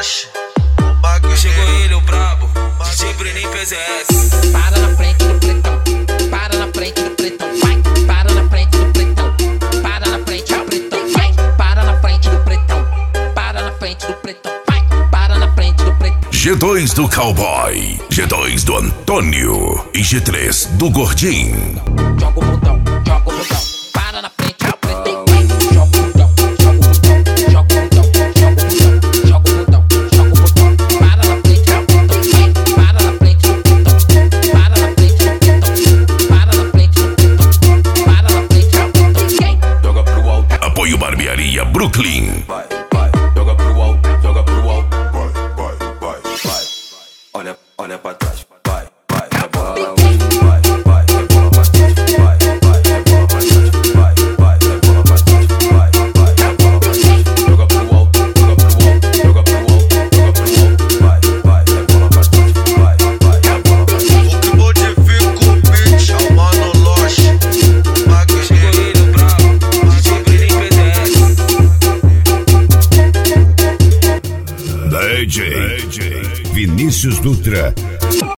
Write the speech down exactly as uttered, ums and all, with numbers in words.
Loche, o bagulho. Chegou ele, o brabo, D J Bruninho P Z S. Para na frente do pretão, para na frente do pretão, vai. Para na frente do pretão, para na frente do pretão, vai. Para na frente do pretão, para na frente do pretão, vai. Para na frente do pretão. G dois do Cowboy, G dois do Antônio e G três do Gordinho. Joga o botão, joga o botão, para na frente do pretão, vai. Joga o botão, joga o botão, joga o botão, joga o botão, joga o botão, joga o botão, para na frente do pretão, vai. Para na frente do pretão, para na frente do pretão, para na frente do pretão, para na frente do pretão, Joga pro alto, Apoio Barbearia Brooklyn. vai, vai. Joga pro alto, joga pro alto, vai, vai, vai, vai. Olha, olha pra trás, vai, vai. É bola lá, vai, vai. É bola pra trás, vai, vai. É bola pra trás, vai, vai. É bola pra trás, vai, vai. É bola pra trás. Joga pro alto, joga pro alto, joga pro alto, joga pro alto, vai, vai. É bola pra trás, vai, vai. É bola pra trás. O que modifica o beat é o Mano Loche, o bagulho. Chegou ele, o brabo, D J Bruninho P Z S. D J Vinícius Dutra.